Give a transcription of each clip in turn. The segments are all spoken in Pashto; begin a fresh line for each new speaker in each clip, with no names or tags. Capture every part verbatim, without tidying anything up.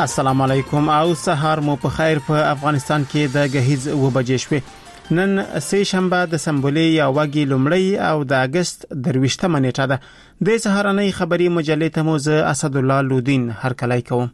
السلام علیکم او سهار مو په خیر. په افغانستان کې د غهیز و بجې شوې. نن سه شنبه د سمبولې یا وګي لومړی او د اگست درويشتمه نیټه ده. د سهارنۍ خبري مجلې ته مو زه اسد الله لودین هرکلای کوم.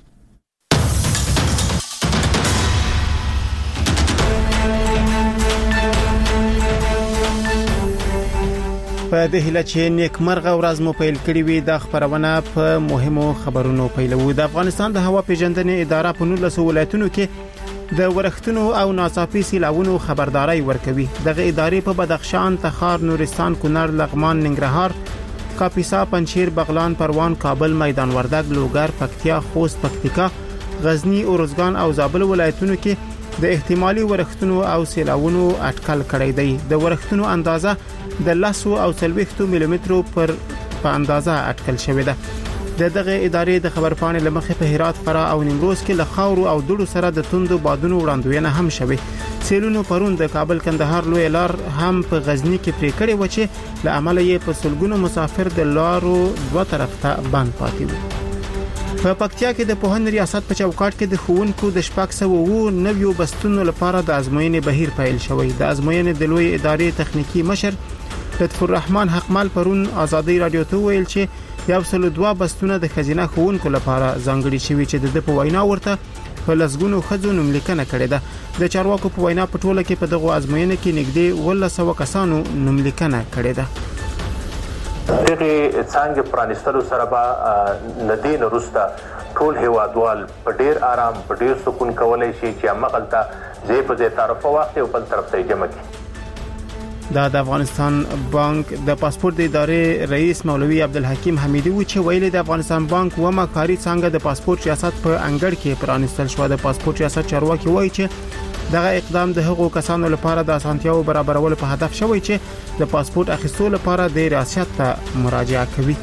په دې هله چې نیکمرغه ورځ مو پیل کړې وي د خبرونه په مهمو خبرونو پیلوو. د افغانستان د هوا پیژندنې اداره په نولس ولایتونو کې د ورښتونو او ناڅاپي سیلاوونو خبرداري ورکوي. دغه ادارې په بدخشان، تخار، نورستان، کونړ، لغمان، ننګرهار، کاپیسا، پنجشیر، بغلان، پروان، کابل، میدان وردګ، لوګر، پکتیا، خوست، پکتیکا، غزنی، اورزګان او زابل ولایتونو کې د احتمالي ورښتونو او سیلاوونو اټکل کړی دی. د ورښتونو اندازه د لسو او سلويختو ملي مترو پر په اندازه اټکل شوې ده. د دغه ادارې د خبرپاڼې لمخې په هرات، فراه او نیمروز کې له خاورو او دوړو سره د توندو بادونو وړاندوینه هم شوې. سیلونو پرون د کابل کندهار لوی لار هم په غزنی کې پرې کړې و چې له عمله یې په سلګونو مسافر د لارو دوه طرف ته بند پاتې وو. په پکتیا کې د پوهنې ریاست په چوکاټ کې د ښوونکو د شپږ سوه اووه نویو بستونو لپاره د ازموینې بهیر پیل شوی. د ازموینې د لوی ادارې تخنیکی مشر لطف الرحمن حقمل پرون آزادی رادیو ته ویل چې یو سل دوه بستونه د خزینه ښوونکو لپاره ځانګړي شوي چې د په وینا ورته په لسګونو خځو نوملیکنه کړې ده. د چارواکو په وینا په ټوله کې په دغه ازموینه کې نږدې ولس سوه کسانو نوملیکنه کړې ده.
دغه څنګه پرانستلو سره به ندین روستا ټول هوادوال په ډیر آرام په ډیر سکون کولای شي چې مغلطه زی په زی طرف واخلي او بل طرف ته جمع کړي.
دا د افغانستان بانک د پاسپورت د ادارې رئیس مولوی عبدالحکیم حمیدی و چې ویلي د افغانستان بانک و مکاري څنګه د پاسپورت ریاست په انګړ کې پرانستل شو. د پاسپورت ریاست چارواکي وایي چې دغه اقدام د هغو کسانو لپاره د اسانتیاو برابرولو په هدف شوی چې د پاسپورت اخیستلو لپاره د ریاست ته مراجعه کوي.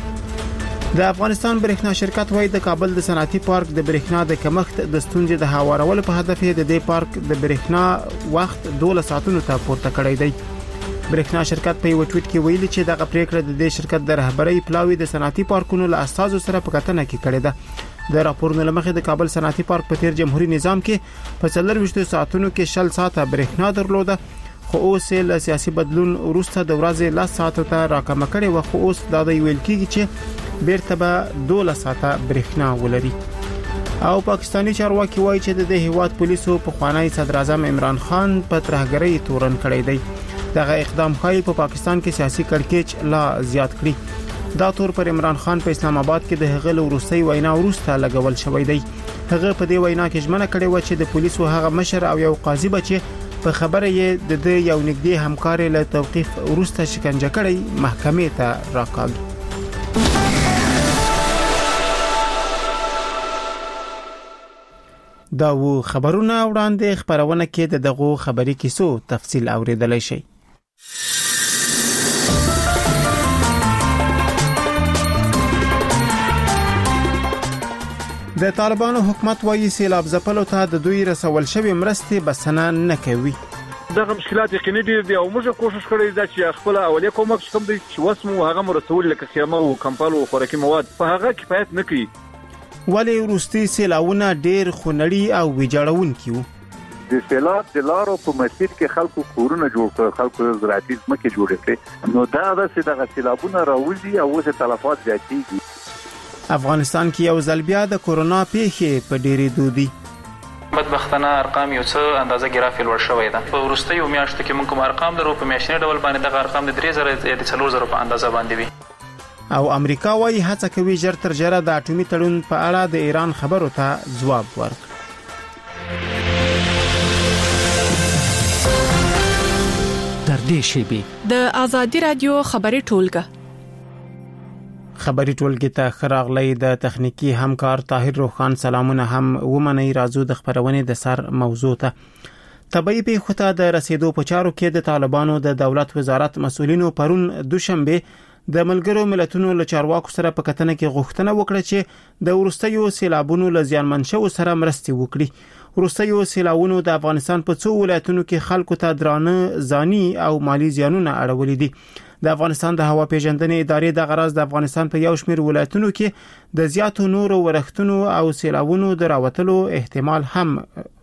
د افغانستان برېښنا شرکت وایي د کابل د صنعتي پارک د برېښنا د کمښت د ستونزې د هوارولو په هدف د دې پارک د برېښنا وخت دوه ساعتونو ته پورته کړی دی. برېښنا شرکت په یو ټویټ کې ویلي چې دغه پریکړه د دې شرکت د رهبرۍ پلاوی د صنعتي پارکونو له اساسو سره په کتنه کې کړې ده. د راپورونو لمخې د کابل صنعتي پارک په تیر جمهوریت نظام کې په څلور ویشت ساعتونو کې شل ساعته برېښنا درلوده، خو اوس له سیاسي بدلون وروسته د ورځې لس ساعتو ته راکمه کړې و. خو اوس دا د ویل کېږي چې بیرته به دوه ساعته برېښنا ولري. او پاکستانی چارواکي وایي چې د دې هیواد پولیسو په خوانی صدر اعظم عمران خان په ترهګرۍ تورن کړی دی. دغه اقدام خای په پا پاکستان کې سیاسي کړکېچ لا زیات کړی. دا تور پر عمران خان په اسلام آباد کې د هغه وروستي وینا ورسته لګول شوی دی. هغه په دې وینا کې ژمنه کړې و چې د پولیسو هغه مشر او یو قاضي بچي په خبره یې د دې یو نږدې همکار له توقيف ورسته شکنجه کړی محکمې ته راکاږي. دا و خبرونه وړاندې خبرونه کې د دغه خبري کیسو تفصیل اوریدلای شي. د طالبانو حکومت وایي سیلاب ځپلو ته د دوی رسول شوی مرستې بسنه نه کوي.
دغه مشکلات یقیني دي او موږ کوشش کړی دا چې خپل اولیه کومک کوم دي چې وسمو هغه مرسول لکه خیمه او کمپال او خوراکي مواد په هغه کفایت نه کوي.
ولی وروستي سیلاونه ډیر خونړي او ویجاړون کیو.
د سیلاب د لارو په مسیر کې خلکو کورونه جوړ کړ، خلکو زراعتي ځمکې جوړې کړې، نو دا د دغه سیلابونه راوځي او اوس تلفات زیاتېږي.
افغانستان کې یو ځل بیا د کورونا پیښې په ډېرې دودي.
بدبختانه ارقام یو څه اندازه ګرافیل ور شوی ده. په وروستیو میاشتو کې موږ کوم ارقام درو په میاشتنی ډول باندې دغه ارقام د درې زره یا د څلور زره په اندازه باندې وي.
او امریکا وايي هڅه کوي ژر تر ژره د اټومي تړون په اړه د ایران خبرو ته ځواب ورکړي.
در دې شیبي
د آزادی رادیو خبري ټولګه
خبري ټولګه ته خراغلې د تخنیکی همکار طاهر روخان سلامونه هم ومني. رازو د خبرونه د سر موضوع ته طبيعي پیښو ته د رسیدو په چارو کې د طالبانو د دولت وزارت مسؤلینو پرون دوشنبه د ملګرو ملتونو له چارواکو سره په کتنه کې غوښتنه وکړه چې د ورستیو سیلابونو له زیانمنشو سره مرستې وکړي. ورستیو سیلابونو د افغانستان په څو ولایتونو کې خلکو ته درانه ځاني او مالی زیانونه اړولې دي. د افغانستان د هوا پیژندنې ادارې د غرض د افغانستان په یو شمېر ولایتونو کې د زیاتو نورو ورښتونو او سیلابونو د راوتلو احتمال هم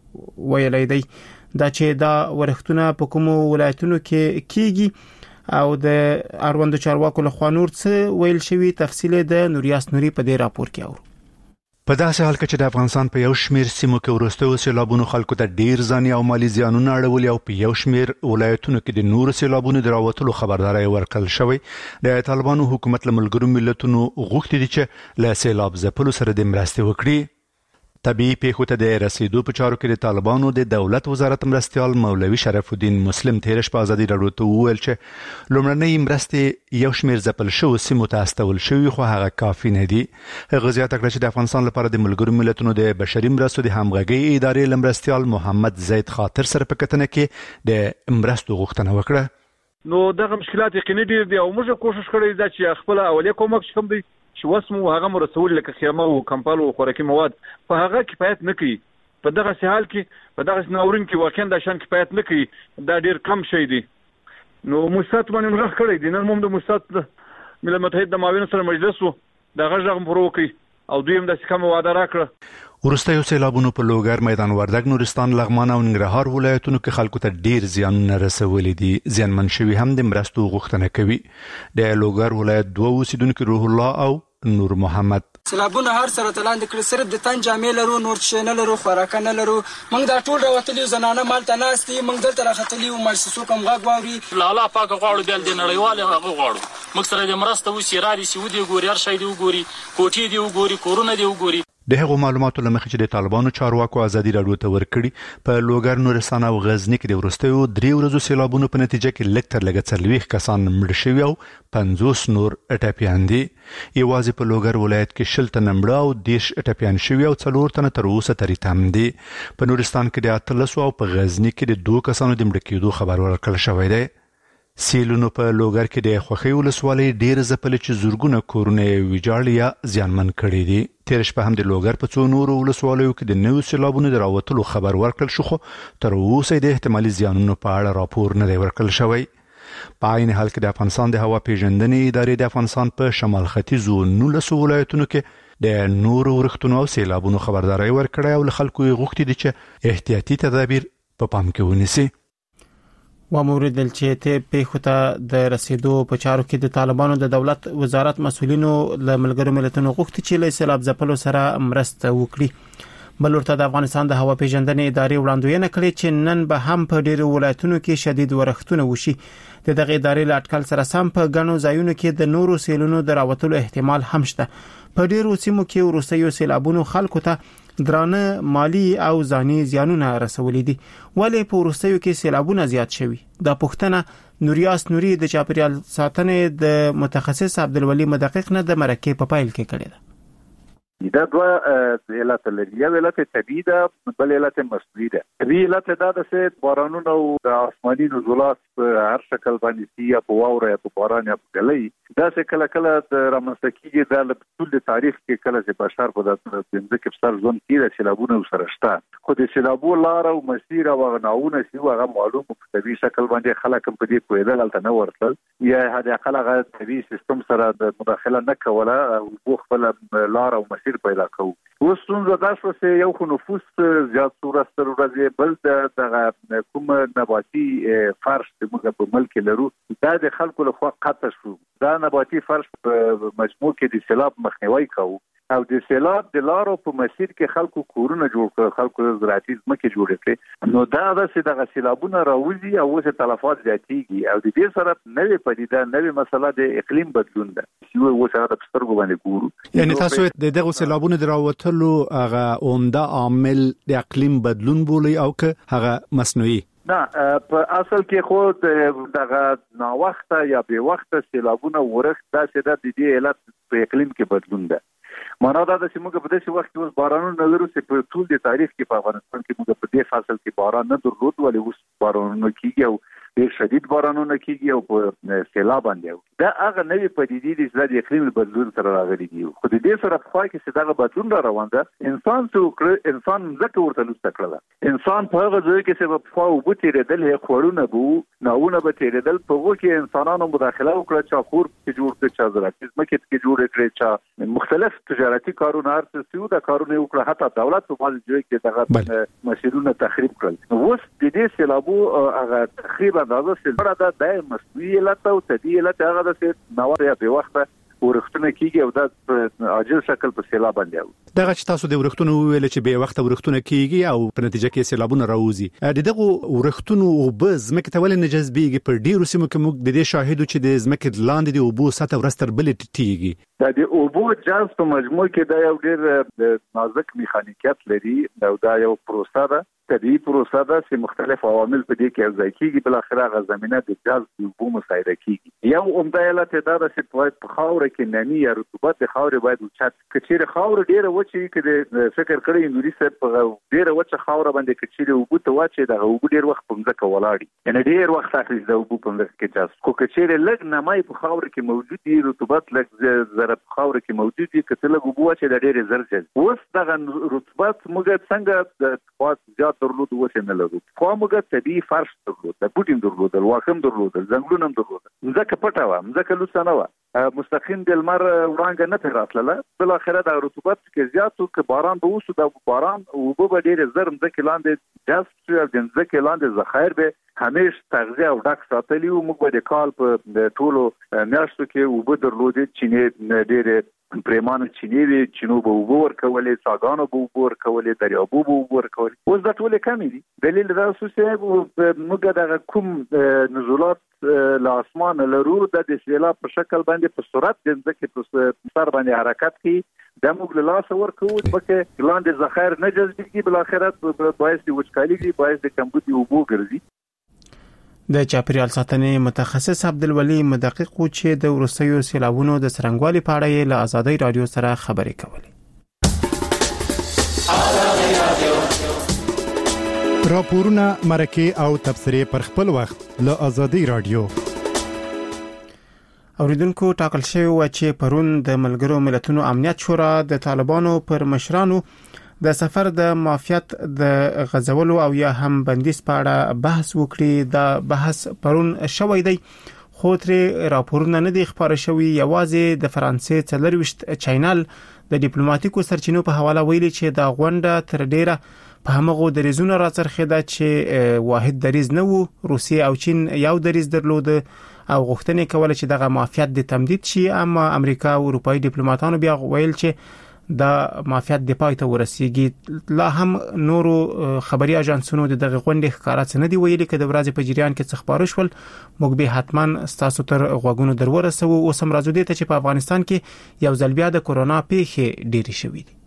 ویلي دی. دا چې دا ورښتونه په کومو ولایتونو کې کیږي او د اړوندو چارواکو لخوا نور څه ویل شوی تفصیل د نوریاس نوري په دې راپور کې اورو.
په داسې حال کې چې د افغانستان په یو شمېر سیمو کې وروستیو سیلابونو خلکو ته ډیر ځاني او مالی زیانونه اړولي او په یو شمېر ولایتونو کې د نورو سیلابونو د راوتلو خبرداري ورکړل شوی. د طالبانو حکومت له ملګرو ملتونو غوښتي دي چې له سیلاب ځپلو سره د مرستې وکړي. طبيعي پیښو ته د رسیدو په چارو کې د طالبانو د دولت وزارت مرستيال مولوي شرف الدین مسلم تیرش په ازادي راډیو ته وویل چې لومړنۍ مرستې یو شمېر ځپل شو سیمو ته استول شوی خو هغه کافي نه دي. هغه زیاته کړه چې د افغانستان لپاره د ملګرو ملتونو د بشري مرستو د همغږي ادارې لمرستيال محمد زید خاطر سره په کتنه کې د مرستو غوښتنه وکړه.
نو دغه مشکلات یقیني دي او موږ کوشش کړی دا چې خپل اولیه کومک کوم دی چې وسمو هغه مرسول لکه خیمه او کمپال او خوراکي مواد په هغه کفایت نه کوي. په دغه حال کې په دغه ناورین کې واقعا د شان کفایت نه کوي. دا ډیر کم شي دي. نو موسسات باندې موږ کړی دي. نن موږ د موسسات ملل متحد د معاون سره مجلس وو دغه ځغم پروکي او دویم د کوم وعده راکړه.
ورستیو سیلابونو په لوګر، میدان وردګ، نورستان، لغمان او ننګرهار ولایتونو کې خلکو ته ډیر زیانونه رسولي دي. زیانمن شوي هم د مرستو غوښتنه کوي. د لوګر ولایت دوه اوسیدونکو روح الله او نور محمد
سیلابونه هر سره تلاند کړ، صرف د تن جامې لرو، نور څه نه لرو، خوراک نه لرو. موږ دا ټول راوتلی زنانه مال ته ناستي، موږ دلته راختلی او مؤسسو کوم غاغ واوري. الله پاک غواړو دل د نړیوال هغه غواړو موږ سره د مرسته وسی را دي سی ودی ګوري، هر شي دی وګوري، کوټي دی وګوري، کورونه دی وګوري.
د هغو معلوماتو لمخې چې د طالبانو چارواکو ازادي راډیو ته ورکړي په لوګر، نورستان او غزنی کې د ورستیو درې ورځو سیلابونو په نتیجه کې لږ تر لږه څلوېښت کسان مړه شوي او پنځوس نور ټپیان دي. یوازې په لوګر ولایت کې شل تنه مړه او دېرش ټپیان شوي او څلور تنه تر اوسه ترې تم دي. په نورستان کې د اتلسو او په غزنی کې د دوه کسانو د مړه کېدو خبر ورکړل شوی دی. سیلونو په لوګر کې د خوخي ولسوالۍ ډیر ځپل چې زورګونه کورونه ویجاړ یا زیانمن کړي دي. تیر شپه هم د لوګر په څو نورو ولسوالیو کې د نوو سیلابونو د راوتلو خبر ورکړل شو، خو تر اوسه د احتمالي زیانونو په اړه راپور نه دی ورکړل شوی. په عین حال کې د افغانستان د هوا پیژندنې ادارې د افغانستان په شمال ختیځو نولسو ولایتونو کې د نورو ورښتونو او سیلابونو خبرداري ورکړې او له خلکو یې غوښتي دي چې احتیاطي تدابیر په پام کې ونیسي.
و مورد چې ته پیښو ته د رسیدو په چارو کې د طالبانو د دولت وزارت مسؤلینو له ملګرو ملتونو غوښتي چې له سیلاب ځپلو سره مرسته وکړي. بل ورته د افغانستان د هوا پیژندنې ادارې وړاندوینه کړې چې نن به هم په ډیرو ولایتونو کې شدید ورښتونه وشي. د دغه ادارې له اټکل سره سم په غنو ځایونو کې د نورو سیلونو د راوتلو احتمال هم شته. په ډیرو سیمو کې ورستیو سیلابونو خلکو ته درانه مالی او ځاني زیانونه رسولي دي. ولې په ورستیو کې سیلابونه زیات شوي؟ دا پوښتنه نوریاس نوري د چاپیریال ساتنې د متخصص عبدالولي مدقق نه د مرکې په پایل کې کړی ده.
دا دوه علت لري. یو علت طبیعي ده، بل علت مصنوعي ده. طبیعي علت دا ده چې بارانونه او د آسماني نزولات په هر شکل باندې سي یا په واوره یا په باران یا په ګلۍ دا چې کله کله د رامنځته کېږي. دا له ټول تاریخ کې کله چې بشر په داسې ځمکې په سر ژوند کې د سیلابونو سره شته، خو د سیلابو لار او مسیر او غناونه سی هغه معلوم په طبیعي شکل باندې خلک په دې پوهېدل هلته نه ورتل یا هدا خلک طبیعي سیستم سره د مداخله نه کوله او خپل لار او مسیر پیدا کوو. اوس څنګه دا شو چې یو خو نفوس زیات سورستر ورځي، بل د کوم نباتي فرش چې موږ په ملک لرو دا د خلکو لخوا قطع شو. دا نباتي فرش په مجموع کې د سیلاب مخنیوي کوي او د سیلاب د لارو په مسیر کې خلکو کورونه جوړ کړ، خلکو زراعتي ځمکې جوړې کړې. نو دا د سیده سیلابونه راوځي او اوس تلفات زیاتېږي او د دې سره نوې پدیده نوې مسله د اقلیم بدلون ده چې اوس هغه په سترګو باندې ګورو.
یعنی تاسو د دغه سیلابونو دراوتلو هغه عمده عامل د اقلیم بدلون بولي او که هغه مصنوعي؟
نه، په اصل کې خو دغه نا وخت یا به وخت سیلابونه ورښت دا چې د دې علت په اقلیم کې بدلون ده. معنا دا چې موږ په دې وخت کې اوس بارانونه لرو چې په ټول د تاریخ کې په افغانستان کې موږ په دې فصل کې باران نه درلود، ولې اوس بارانونه کیږي او ډېر شدید بارانونه کیږي او په سیلاب باندې دا هغه نوې پدیدې دي چې د اقلیم بدلون سره راغلي دي. خو د دې سره خو کې چې دا بدلون را روان ده، انسان څو انسان ځکه ورته لسته کړل. انسان په هغه ځای کې چې په او بوتي ردل هي خورونه بو ناونه به تیرېدل، په وګ کې انسانانو مداخله وکړه چې خور کې جوړ کړي چې زراعتي ځمکې کې جوړ کړي چې مختلف تجارتي کارونه هر څه دا کارونه وکړه، حتی دولت په باندې ځای کې دغه مسیرونه تخریب کړل. اوس د دې سیلابو هغه تخریب اندازه سیلابه ده د مصنوعي علت او طبیعي علت هغه د نوار یا به وخت ورښتونه کیږي او د عاجل شکل په سیلاب باندې و.
دغه چې تاسو د ورښتونو ویل چې به وخت ورښتونه کیږي او په نتیجه کې سیلابونه راوځي، دغه ورښتونو او به زمکه ته ولې نجذبېږي؟ په ډیرو سیمو کې موږ د دې شاهدو چې د زمکه لاندې د اوبو سطح ورستر بل ټیټیږي.
د اوبو جذب په مجموع کې دا یو ډیر نازک میخانیکیت لري او دا یو پروسه ده، طبيعي پروسه ده چې مختلف عوامل په دې کې ځای کیږي، بل اخر هغه زمينه د جذب د اوبو مساعده کیږي. یو عمده علت دا ده چې په خاور کې نمی یا رطوبت د خاور باید اوچت کچیر خاور ډیره وچی کې فکر کړی نوري سره په ډیره وچه خاور باندې کچیر اوبو ته واچي د اوبو ډیر وخت په ځکه ولاړی، یعنی ډیر وخت اخلي د اوبو په ځکه کې جذب. کو کچیر لګ نمای په خاور کې موجود دي، رطوبت لګ زره په خاور کې موجود دي، کته لګ اوبو واچي د ډیر زر جذب. اوس دغه رطوبت موږ څنګه د خاص زیات درلود وسه نه لرو. خو موږ طبيعي فرش درلود، د بوټین درلود، واخم درلود، زنګلونم درلود، ځکه پټه و ځکه لوسنه و مستقیم د لمر وړانګه نه پیراتله. بل اخره د رطوبت کې زیاتو کې باران به وسو، د باران او به ډیر زر مځکه لاندې جذب شي او د مځکه لاندې ذخایر به همیش تغذیه او ډک ساتلی او موږ د کال په ټولو میاشتو کې او به درلودې چې ډیر پریمانه چینی وی چینو به وګور کولې، ساګانو به وګور کولې، دریابو به وګور کولې. اوس دا ټول کمی دي. دلیل دا چې موږ د کوم نزولات له اسمان لرو د سیلاب په شکل باندې په سرعت د ځکه په سر باندې حرکت کوي، د موږ له لاس ورکو بکه لاندې ذخایر نه جذبېږي، بل اخرت باعث د وچکالي باعث د کمبود اوبو ګرځي.
د چاپیریال ساتنې متخصص عبدالولي مدقق و چې د ورستیو سیلابونو د څرنګوالي په اړه له آزادۍ رادیو سره خبرې کولې.
راپورونه مرکه او تبصرې پر خپل وخت له آزادۍ رادیو.
اوریدونکو ټاکل شوی و چې پرون د ملګرو ملتونو امنیت شورا د طالبانو پر مشرانو د سفر د مافیات د غزولو او یا هم بندیز په اړه بحث وکړي. دا بحث پرون شوی دی، خو ترې راپورونه نه دي خبره شوی. یوازې د فرانسې څلرويشت چینل د ډیپلوماټیکو سرچینو په حواله ویلي چې دا غونډه تر ډیره په همغه دریزونو راڅرخیده چې واحد دریز نه وو. روسیه او چین یو دریز درلود او غوښتنې کوله چې دغه مافیات د تمدید شي، اما امریکا او اروپایي ډیپلوماټانو بیا ویل چې دا مافیات د پای ته ورسیږي. لا هم نورو خبري اژانسونو دغه غونډې ښکارا څه نه دی ویلي چې د ورځې په جریان کې څه خبرو شول. موږ به حتما ستاسو تر غوږونو درورسو. اوس هم راځو دي ته چې په افغانستان کې یو ځل بیا د کورونا پیښې ډېری شوې دي.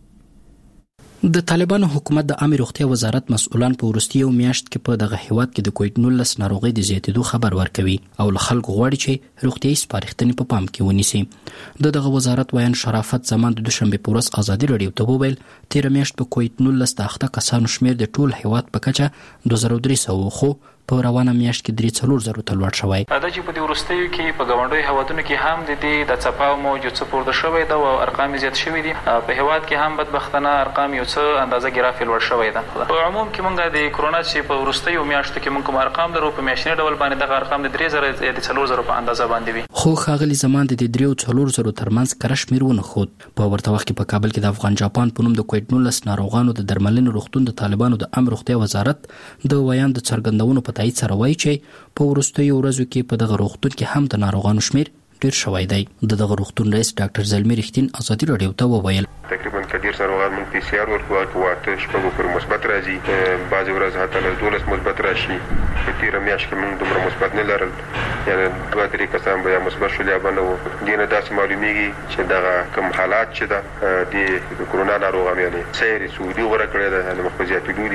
د طالبانو حکومت د عامه روغتیا وزارت مسؤلان په ورستیو میاشت کې په دغه هیواد کې د کووډ نولس ناروغي د زیاتېدو خبر ورکوي او له خلکو غواړي چې روغتيایي سپارښتنې په پام کې ونیسي. د دغه وزارت وایي شرافت زمان د دوشنبه په ورځ ازادي رادیو ته وویل تیر میاشت په کووډ نولس د اخته کسانو شمیر د ټول هیواد په کچه دوه زره درې سوه خو په روانه میاشت کې درې څلور زره ته لوړ شوی.
دا چې په دې ورستیو کې په ګاونډي هوادونو کې هم د دې د چپاو موجود څه پورته شوی دا او ارقام زیات شوی دي. په هیواد کې هم بدبختانه ارقام یو څه اندازه ګرافي لوړ شوی ده. په عموم کې مونږ د کورونا چې په ورستیو میاشتو کې مونږ کوم ارقام درو په میاشتنی ډول باندې دغه ارقام د درې زره یا د څلور زره په اندازه باندې وي.
خو خاغلی زمان د درې او څلور زره ترمنځ کرش میرونه خود په ورته وخت کې په کابل کې د افغان جاپان په نوم د کووډ نولس ناروغانو د درملنې روغتون د طالبانو د امر روغتیا وزارت د ویان د څرګندونو په تایید سره وایي چې په ورستیو ورځو کې په دغه روغتون کې هم د ناروغانو شمیر ډیر شوی دی. د دغه روغتون رئیس ډاکټر زلمی رښتین آزادي رادیو ته وویل
تقریبا کډیر ناروغان مون پی سی آر ورکو او واټ شپږ پر مثبت راځي، بعض ورځ حتی له دولس مثبت راشي. په تیر میاشت کې موږ دومره مثبت نه لرل، یعنی دوه درې کسان به مثبت شول یا بنو. دینه داسې معلومیږي چې دغه کوم حالات چې د کورونا ناروغانو یعنی سیر سعودي ورکړی د مخفزیات دودي.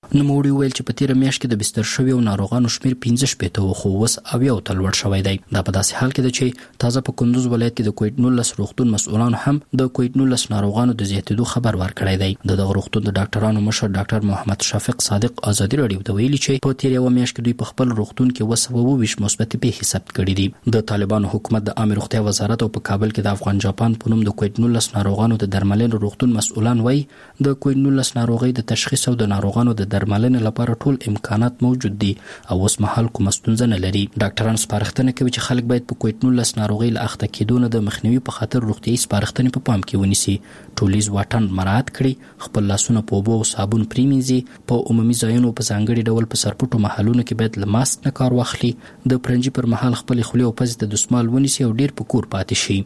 نوموړي ویل چې په تیر میاشت کې د بستر شوی او ناروغانو شمیر پنځه شپېته و خو اوس اویا او تل لوړ شوی دی. دا په داسې حال کې ده چې تازه په کندوز ولایت کې د کووډ نولس روغتون مسؤلانو هم د کووډ نولس ناروغانو د زیاتېدو خبر ورکړی دی. د دغه روغتون د ډاکټرانو مشر ډاکټر محمد شفیق صادق ازادي راډیو ته ویلي چې په تیر یو میاشت کې دوی په خپل روغتون کې اوه سوه اوه ویشت مثبت پیښې ثبت کړي دي. د طالبانو حکومت د عامه روغتیا وزارت او په کابل کې د افغان جاپان په نوم د کووډ نولس ناروغانو د درملنې روغتون مسؤلان وایي د کووډ نولس ناروغي د تشخیص او د ناروغانو د درملنې لپاره ټول امکانات موجود دي او اوس مهال کوم ستونزه نه لري. ډاکټران سپارښتنه کوي چې خلک باید په کووډ نولس ناروغي له اخته کېدو نه د مخنیوي په خاطر روغتیايي سپارښتنې په پام کې ونیسي، ټولیز واټن مراعات کړي، خپل لاسونه په اوبو او صابون پریمنځي، په عمومي ځایونو په ځانګړي ډول په سرپټو محلونو کې باید له ماسک نه کار واخلي، د پرنجي پر مهال خپل خولې او پزې ته دستمال ونیسي او ډیر په کور پاتې شي.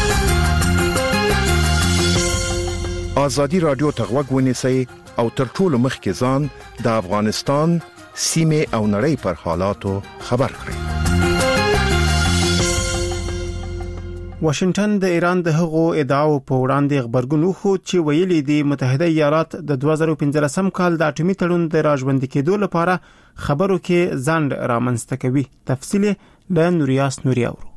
ازادي رادیو ته غوږ ونیسئ او تر ټولو مخکې ځان د افغانستان سیمه او نړۍ پر حالاتو خبر کړئ.
واشنگټن د ایران د هغو ادعاو په وړاندې خبرګون وښود چې ویلي دي متحده ایالات د دوه زره پنځلسم کال د اټومي تړون د راژوندي کېدو لپاره خبرو کې ځنډ رامنځته کوي. تفصیل له نوریاس نوري اورو.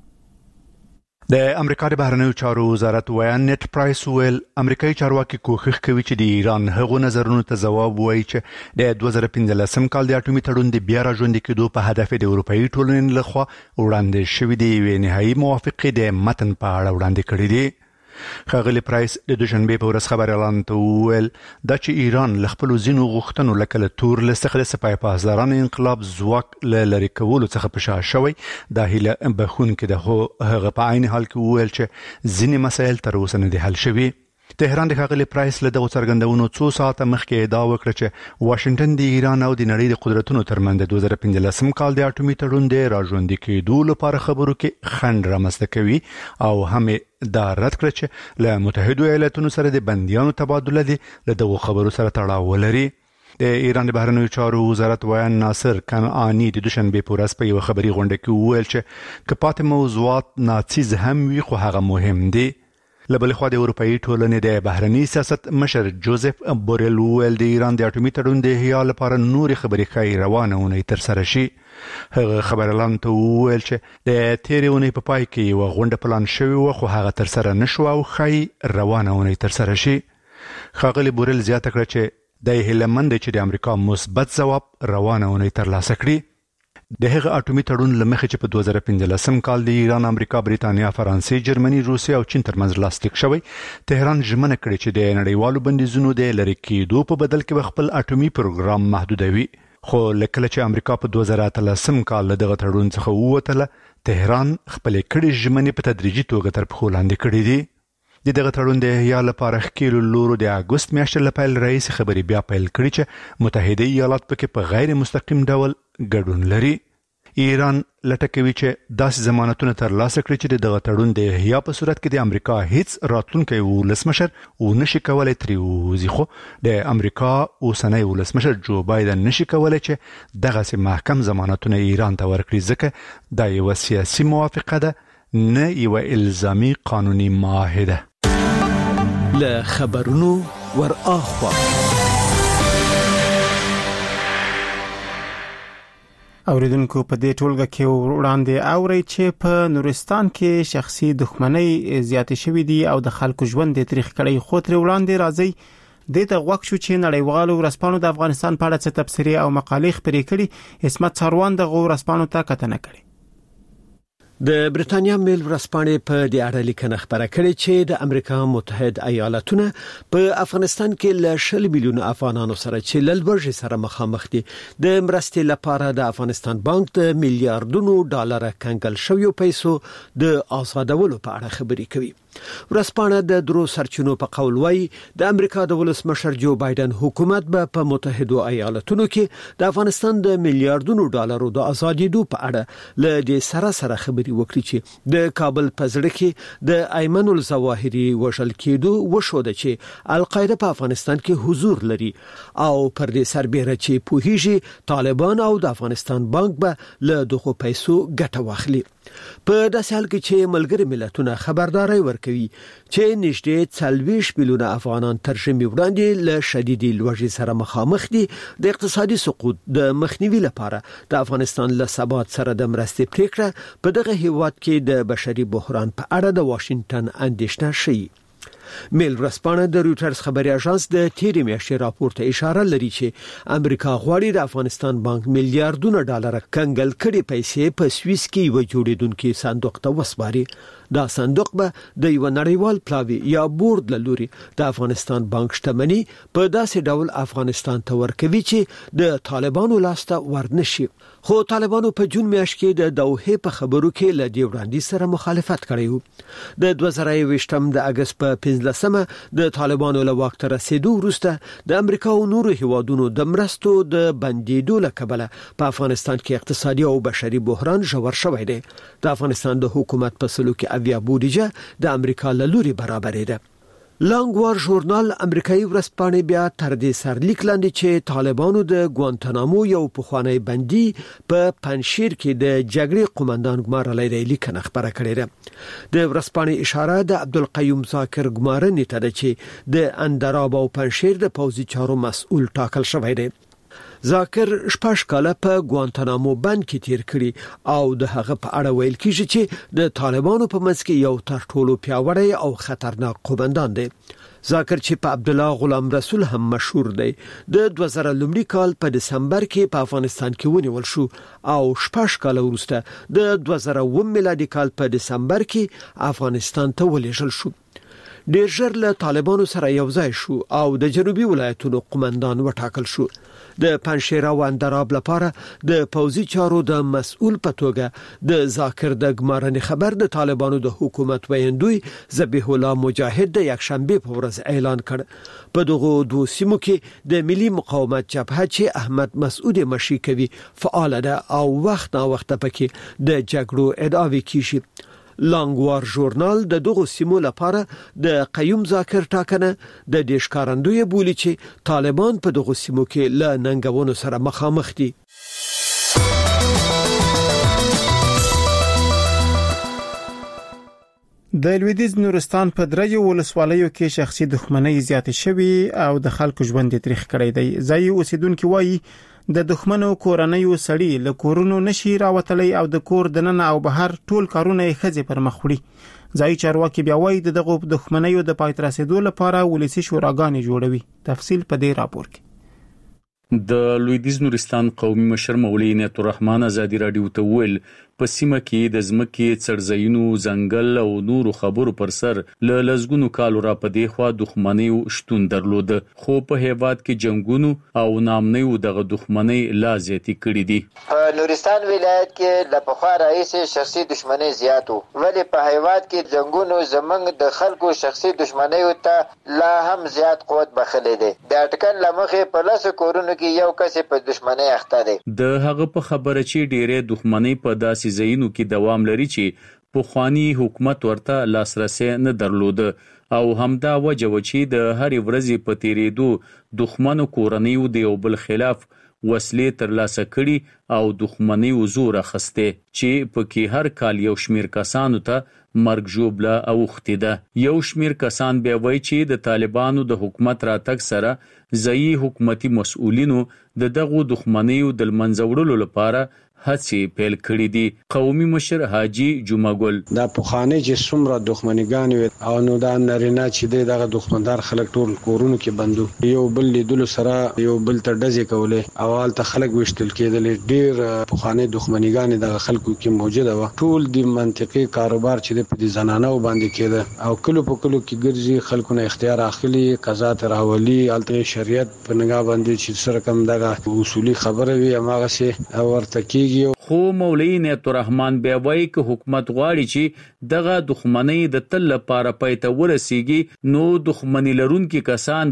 د امریکا د بهرنیو چارو وزارت ویان نت پرایس ویل امریکایي چارواکي کوښښ کوي چې د ایران هغو نظرونو ته ځواب ووایي چې د دوه زره پنځلسم کال د اټومي تړون د بیا راژوندي کېدو په هدف د اروپאי ټولنې لخوا وړاندې شوې د یوې نهایي موافقې د متن په اړه وړاندې کړې دي. ښاغلي پرایس د دوشنبه په ورځ خبر اعلان ته وویل دا چې ایران له خپل ځینو غوښتنو لکه له تور لسخه د سپای پاسدارانو انقلاب ځواک له لرې کولو څخه په شا شوی دا هیله بخون کې د هغه په عین حال کې وویل چې ځینې مسایل تر اوسه نه دي حل شوي. تهران د ښاغلي پرایس له دغو څرګندونو څو ساعته مخکې ادعا وکړه چې واشنگټن د ایران او د نړۍ د قدرتونو ترمنځ د دوه زره پنځلسم کال د اټومي تړون د راژوندي کېدو لپاره خبرو کې خنډ رامنځته کوي او هم دا رد کړ چې له متحده ایالاتونو سره د بندیانو تبادله دي له دغو خبرو سره تړاو ولري. د ایران د بهرنیو چارو وزارت ویان ناصر کنعانی د دوشنبه په ورځ په یو خبري غونډه کې وویل چې کپات موضوعات ناڅیز هم وي خو هغه مهم دي. لبل خو د اروپאי ټولنې د بهرنی سیاست مشر جوزف بورل ویل د ایران د اټومي تړون د احیا لپاره نور خبرې خای روانه ونی تر سره شي. هغه خبر اعلان ته ویل چې د تیرونی په پای کې یو غونډه پلان شوی و خو هغه تر سره نشو او خای روانه ونی تر سره شي. خاغلی بورل زیاته کړ چې د هیلمند چې د امریکا مثبت ځواب روانه ونی تر لاسه کړی. د هغه اټومي تړون لمخې چې په دوه زره پنځلسم کال د ایران، امریکا، بریتانیا، فرانسې، جرمني، روسیه او چین ترمنځ لاسلیک شوی، تهران ژمنه کړې چې د نړیوالو بندیزونو د لرې کېدو په بدل کې خپل اټومي پروګرام محدودوي. خو لکه چې امریکا په دوه زره اتلسم کال له دغه تړون څخه ووتله، تهران خپل کړي ژمنې په تدریجي توګه تر پښو لاندې کړې دي. د دغه تړون د احیا لپاره ښکېلو لورو د اګوست میاشتې له پیل رئیس خبري بیا پیل کړي چې متحده ایالات پکې په غیر مستقیم ډول ګډون لري. ایران لټکوي چې داسې ضمانتونه ترلاسه کړي چې دغه تړون د احیا په صورت کې د امریکا هیڅ راتلونکی ولسمشر و نشي کولای ترې ووځي. خو د امریکا اوسنی ولسمشر جو بایدن نشي کولای چې دغسې محکم ضمانتونه ایران ته ورکړي ځکه دا یوه سیاسي موافقه ده نه یوه الزامي قانوني معاهده.
له خبرونو ور اخوا
اوریدونکو په دې ټولګه کې وړاندې اوري چې په نورستان کې شخصي دښمنۍ زیاتې شوې دي او د خلکو ژوند د تاریخ کړي خو تر وړاندې راځي د ته غوښ شو چې نړیوالو ورسپانو د افغانستان په اړه څه تبصرې او مقالې خپرې کړي. اسمت څاروان د ورسپانو ته کتنه کړي.
د بریتانیا میل ورسپانې په دې اړه لیکنه خبره کړې چې د امریکا متحده ایالاتونه په افغانستان کې له شل میلیون افغانانو سره چې لږ سره مخامخ دي د مرستې لپاره د افغانستان بانک د میلیارډونو ډالر کنګل شویو پیسو د آزادولو په اړه خبرې کوي. ورسپانه د درو سرچینو په قول وایي د امریکا د ولسمشر جو بایدن حکومت به په متحده ایالاتونو کې د افغانستان د میلیارډونو ډالرو د آزادېدو په اړه له دې سره سره خبرې وکړي چې د کابل په زړه کې د ایمن الظواهري وژل کېدو وشوده چې القاعده په افغانستان کې حضور لري او پر دې سربېره چې پوهیږي طالبان او د افغانستان بانک به له دغه پیسو ګټه واخلي. په داسې حال کې چې ملګری ملتونه خبرداري ورکوي چې نږدې څلوېښت میلیونه افغانان تر ژمي وړاندې له شدیدي لوږې سره مخامخ دي. د اقتصادي سقوط د مخنیوي لپاره د افغانستان له ثبات سره د مرستې پریکړه په دغه هیواد کې د بشري بحران په اړه د واشنگټن اندېښنه شي. میل ورځپاڼه د رويټرز خبري اژانس د تیرې میاشتې راپور ته اشاره لري چې امریکا غواړي د افغانستان بانک میلیارډونه ډالر کنګل کړي پیسې په سویس کې یو جوړیدونکو صندوق ته وسپاري. دا صندوق به د یو نړیوال پلاوی یا بورډ لوري د افغانستان بانک شتمنۍ په داسې ډول افغانستان ته ورکوي چې د طالبانو لاسته ورنشي. خو طالبانو په جون میاشت کې د دوحه په خبرو کې له دې وړاندې سره مخالفت کړی و. د دوه زره یوویشتم د اگست په پنځلسمه د طالبانو له واک ته رسیدو وروسته د امریکا او نورو هیوادونو د مرستو د بندیدو له کبله په افغانستان کې اقتصادي او بشري بحران ژور شوی دی. د افغانستان د حکومت په سلوک اویا بودیجه د امریکا له لوري برابرې ده. لانګوار ژورنال امریکایي ورځپاڼې بیا تر دې سرلیک لاندې چې طالبانو د ګوانتانامو یو پخوانی بندي په پنشیر کې د جګړې قومندان ګمارلی دی لیکنه خبره کړې ده. د ورځپاڼې اشاره د عبدالقیوم ذاکر ګمارنې ته ده چې د اندراب او پنشیر د پوځي چارو مسؤل ټاکل شوی دی. ذاکر شپږ کاله په ګوانتانامو بند کې تیر کړي او د هغه په اړه ویل کیږي چې د طالبانو په منځ کې یو تر ټولو پیاوړی او خطرناک قومندان دی. ذاکر چې په عبد الله غلام رسول هم مشهور دی د دوه زره لومړي کال په دسمبر کې په افغانستان کې ونیول شو او شپږ کاله وروسته د دوه زره اووه میلادي کال په دسمبر کې افغانستان ته ولېږل شو. ډیر ژر له طالبانو سره یو ځای شو او د جنوبي ولایتونو قومندان وټاکل شو. د پنشیر او اندراب لپاره د پوځي چارو د مسؤل په توګه د ذاکر د ګمارنې خبر د طالبانو د حکومت ویندوی ذبیح الله مجاهد د یکشنبه په ورځ اعلان کړ. په دغه دوه سیمو کې د ملي مقاومت جبهه چې احمد مسعود مشي کوي فعال ده او وخت نا وخت پکې د جګړو ادعاوې کیږي. لانګوار ژورنال د دغه سیمو لپاره د قیوم ذاکر ټاکنه د دې ښکارندوی بولی چې طالبان په دغه سیمو کې له ننګونو سره مخامخ دي.
د لویدیځ نورستان په دریو ولسوالیو کې شخصي دښمنۍ زیاتې شوې او د خلکو ژوند تریخ کړی دی. ځای اوسیدونکو وایي د دښمنو کورنیو سړي له کورونو نشي راوتلی او د کور دننه او بهر ټول کارونه یې خځې پر مخ وړي. ځای چارواکي بیا وایي د دغه دښمنیو د پای ته رسیدو لپاره ولسی شوراګانې جوړوي. تفصیل په دې راپور کې.
د لویدیځ نورستان قومي مشر مولوی نعمت الرحمن ازادي رادیو ته ویل په سیمه کې د ځمکې څړځایونو ځنګل او نورو خبرو پر سر له لزګونو کالو را پدې خوا دښمنۍ شتون درلود خو په هیواد کې جنگونو او نامنیو دغه دښمنۍ لا زیاتې کړې دي.
په نورستان ولایت کې د پخوا راهیسې شخصي دښمنۍ زیاتو ولی په هیواد کې جنگونو زمنګ د خلکو شخصي دښمنۍ ته لا هم زیات قوت بخلې دي. د اټکل لمخې په لاس کورونو کې یو کس په دښمنۍ اخته دي.
د هغه په خبره چې ډېرې دښمنۍ په داسې ځایونو کې دوام لري چې په خواني حکومت ورته لاسرسي نه درلود او همدا وجه و چې د هر ورځې په تیریدو دښمنو کورنیو د یو بل خلاف وسلې ترلاسه کړي او دښمنۍ زور اخسته چې پکې هر کال یو شمیر کسانو ته مرګ ژوبله اوختي ده. یو شمیر کسان به وایي چې د طالبانو د حکومت راتګ سره ځایي حکومتي مسؤلینو د دغه دښمنیو د منځوړلو لپاره هڅې پیل کړې دي. قومي مشر حاجی جمعګل
دا پخوانی چې څومره دښمنیګان او نو دا نارینه چې دغه دښمندار خلک ټول کورونو کې بندو یو بل لیدلو سره یو بل ته ډزې کولې اول ته خلک وشتل کېدل. ډیر پخوانی دښمنیګان دغه خلکو کې موجوده و. ټول د منطقي کاروبار چې په زنانو باندې کېده او کلو په کلو کې ګرځي خلکو نه اختیار اخلي قضا تر حوالی الته شریعت په نگاه باندې چې سره کوم دغه اصولي خبره وي هغه سي ورته کې
خو مولوی نعمت الرحمن بیا وایي چې حکومت غواړي چې دغه دښمنۍ د تل لپاره پای ته ورسیږي نو دښمنی لرونکي کسان دي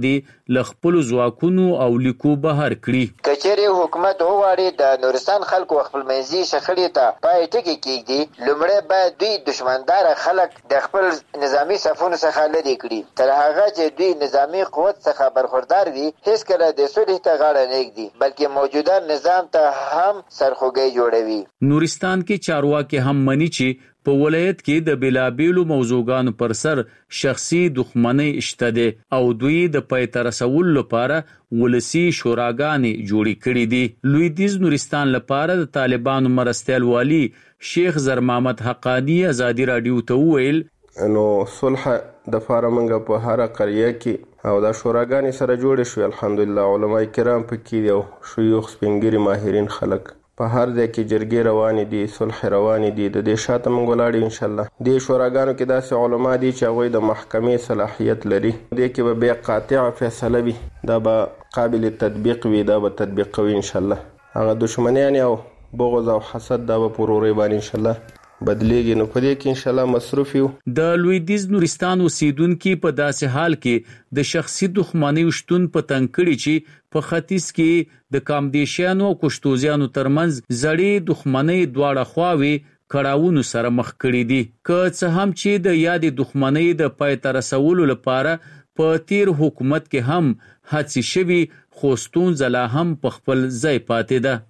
ل خپل ځواکونو او لیکو بهر کړي.
کچېرې حکومت وغواړي د نورستان خلکو خپل منځي شخړې ته پای ټکی کېږدي، لومړی باید دوی دشمندار خلک د خپل نظامی صفونو څخه لرې کړي. تر هغه چې دوی نظامی قوت څخه برخوردار وي هیڅکله د صلح ته غاړه نه ږدي، بلکې موجوده نظام ته هم سرخوږی جوړوي.
نورستان کې چارواکي هم مني چې په ولایت کې د بلابېلو موضوعګانو پر سر شخصي دښمنۍ شته دي او دوی د پای ته رسولو لپاره ولسی شوراګانې جوړې کړې دي. لویدیځ نورستان لپاره د طالبانو مرستیال والی شیخ زر محمد حقانی ازادي رادیو ته وویل
نو صلح د فارمنګ په هر قريه کې او د شوراګانې سره جوړې شو. الحمدلله علماء کرام پکې دي او شيوخ سپینګری ماهرین خلک په هر ځای کې جرګې روانې دي، صلح روانې دي. د دې شاته موږ ولاړ ان شاء الله. د شوراګانو کې داسې علما دي چې هغه د محکمې صلاحیت لري، د کې به بیا قاطع فیصله وي، دا به قابل تطبیق وي، دا به تطبیق کوي ان شاء الله. هغه دشمنیان او بغض او حسد دا به پروري باندې ان شاء الله بدلیږي. نو په دې کې ان شاء الله مصروف یو.
د لویدیځ نورستان اوسیدونکو په داسې حال کې د شخصي دښمنۍ شتون په تنګړي چې په ختیځ کې د کامدیشانو او کشتوزیانو ترمنځ زړې دښمنۍ دواړه خواوې کړاوونو سره مخ کړي دي. که څه هم چې د یادې دښمنۍ د پای ته رسولو لپاره په تیر حکومت کې هم هڅې شوي، خو ستونزه لا هم په خپل ځای پاتې ده.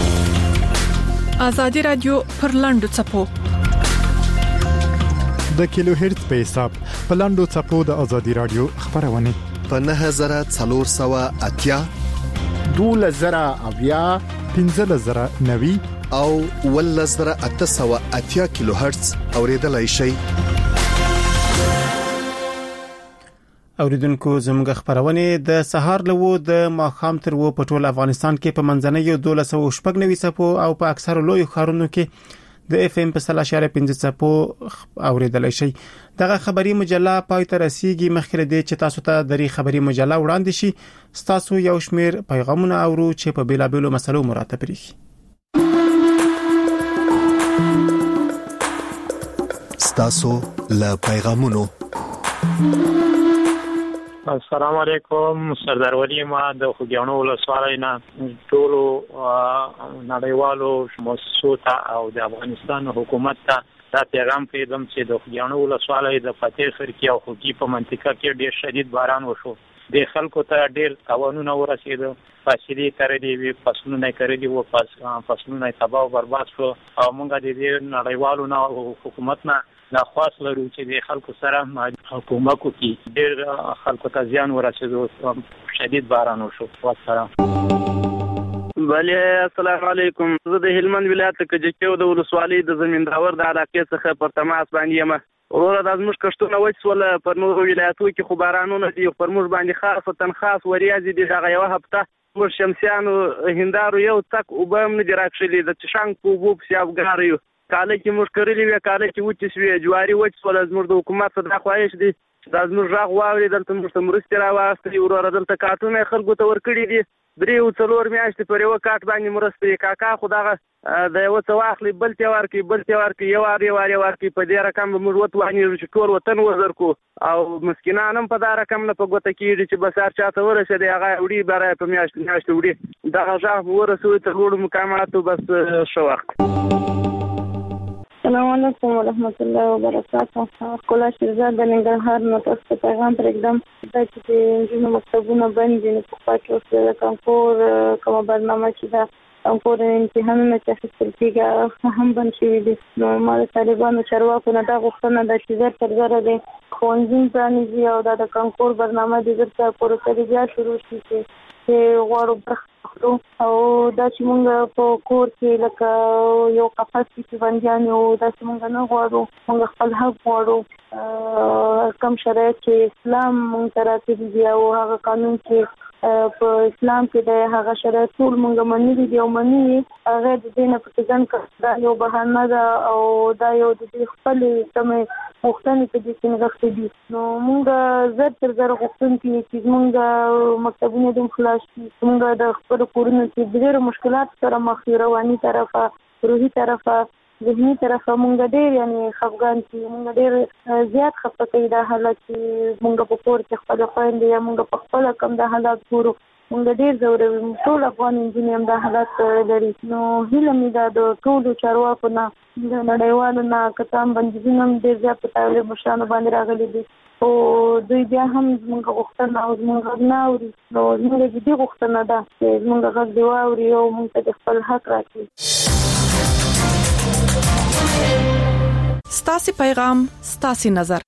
آزادي رادیو پر لاندو چپو
د کیلو هرتز په حساب په لاندو چپو د آزادي رادیو خبرونه
په نه هزار څلور سوه اتیا
دوله زره اویا
پنځه زره نوي
او ول زره اته سوه اتیا کیلو هرتز اوریدلای شي.
اوریدونکو زموږ خبرونه د سهار لوو د ماخام تر و په ټول افغانستان کې په منځنۍ دولس او شپږ نوي صپو او په اکثر لوی ښارونو کې د اف ام په سل اشاره پنځه صپو اوریدلای شي. دغه خبري مجله پای ته رسیدي. مخکې د چې تاسو ته د خبري مجله وړاندې شي تاسو یو شمیر پیغامونه اورو چې په بیلابېلو مسلو مراتب لري.
تاسو له پیغامونو
السلام علیکم. سردار ولی ما د خوګیانو ولسوالۍ نه ټولو نړیوالو مؤسسو ته او د افغانستان حکومت ته دا پیغام پیغام چې د خوګیانو ولسوالۍ د فتح خرکی او خوګي په منطقه کې ډېر شدید باران وشو. د خلکو ته ډېر تاوانونه ورسېدل، فاصله کړې وي، فصلونه کړې وو، فصلونه تباہ او برباد شو. او موږ د دې نړیوالو نه حکومت نه دا خاص لرو چې د خلکو سره حکومت کوي. ډېر خلکو ته زیان ورسېدو، شدید باران وشو. والسلام.
بله السلام علیکم. زه د هلمند ولایت کجکیو د ولسوالۍ د زمینداور د علاقې څخه پر تماس باندې یم. وروره د زموږ کښتونه وچ ول، پر نورو ولایتونو کې خو بارانونه دي، پر موږ باندې خاصه خاص وریځې دي. هغه یوه هفته موږ شمسیانو هندارو یو تک اوبه هم نه دي راکښلي، د چشانګ په اوبو پسې افګار یو. کاله کې موږ کرلې وې، کاله کې وچې شوې، جواري وچ شول. زموږ د حکومت څخه دا خواهش دی چې دا زموږ غږ واوري، دلته موږ ته مرستې راواستوي. وروره دلته کارټونه خلکو ته ورکړي دي، درې او څلور میاشتې پر یوه کارټ باندې مرستې. کاکا خو دغه د یوه څه واخلي بل ته ورکړي، بل ته ورکړي، یو وار یو وار یې ورکړي. په دې رقم به موږ وتوانېږو چې ټول وطن وزر کړو. او مسکینان هم په دا رقم نه په ګوته کېږي چې بس هر چا ته ورسېدی هغه وړي بیا په میاشت میاشت وړي. دغه غږ ورسوي تر لوړو مقاماتو. بس ښه وخت.
السلام علیکم ورحمت الله وبرکاته. کولا شیرزاد د ننګرهار نه تاسو ته پیغام پرېږدم دا چې د نجونو مکتبونه بند دي. نو په خوا کې اوس د کانکور کومه برنامه چې ده، کانکور امتحانونه چې اخیستل کېږي هم بند شوي دي. نو ما د طالبانو چارواکو نه دا غوښتنه ده چې زر تر زره د ښوونځي پرانیزي او دا د کانکور برنامه د زر تر پورې سره بیا شروع شي چې غواړو برخه واخلو. او دا چې موږ په کور کې لکه یو قفس کې چې بندیان یو، داسې موږ نه غواړو. موږ خپل حق غواړو. کوم شرایط چې اسلام موږ ته راکړي دي او هغه قانون چې په اسلام کې د هغه شرایط ټول موږ منلي دي او منلي هغه د دې نه پټ ځان کړ دا یو بهانه ده او دا یو د دې خپلې کومې غوښتنې په دې کې نغښتې دي. نو موږ زر تر زره غوښتونکي چې موږ مکتبونه دې خلاص شي. موږ د خپلو کورونو کې ډېرو مشکلات سره مخ یو، رواني طرفه، روحي طرفه ذهني طرف مونږ ډېر یعنی خفګان چې مونږ ډېر زیات خفه کوي دا حالت چې مونږ په کور کې خپل خويندې یا مونږ په خپل کم دا حالات ګورو مونږ ډېر زوروي ټول افغان انجینر هم دا حالات لري نو هیله مې دا د ټولو چارواکو نه د نړیوالو نه کتام بندیزونه هم ډېر زیات په طالب مشرانو باندې راغلي دي او دوی بیا هم زموږ غوښتنه او زموږ نه اوري نو زموږ جدي غوښتنه ده چې زموږ غږ دی واوري او موږ ته خپل حق راکړي.
ستاسو پیغام ستاسو نظر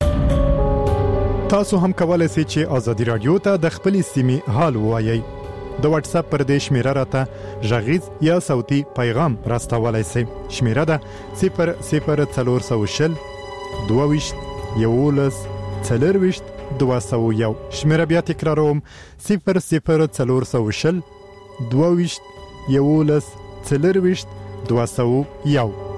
تاسو هم کولای شئ چې ازادي رادیو ته د خپل سیمې حال ووایي. د واتس اپ پر دې شمیره راته ژغیز یا صوتي پیغام راستولای شئ. شمیره ده صفر صفر څلور سوه شل دوه یولس څلرویشت دوه سوه یو. شمیره بیا تکراروم صفر صفر څلور سوه شل دوه یولس څلرویشت دوه سوه یو.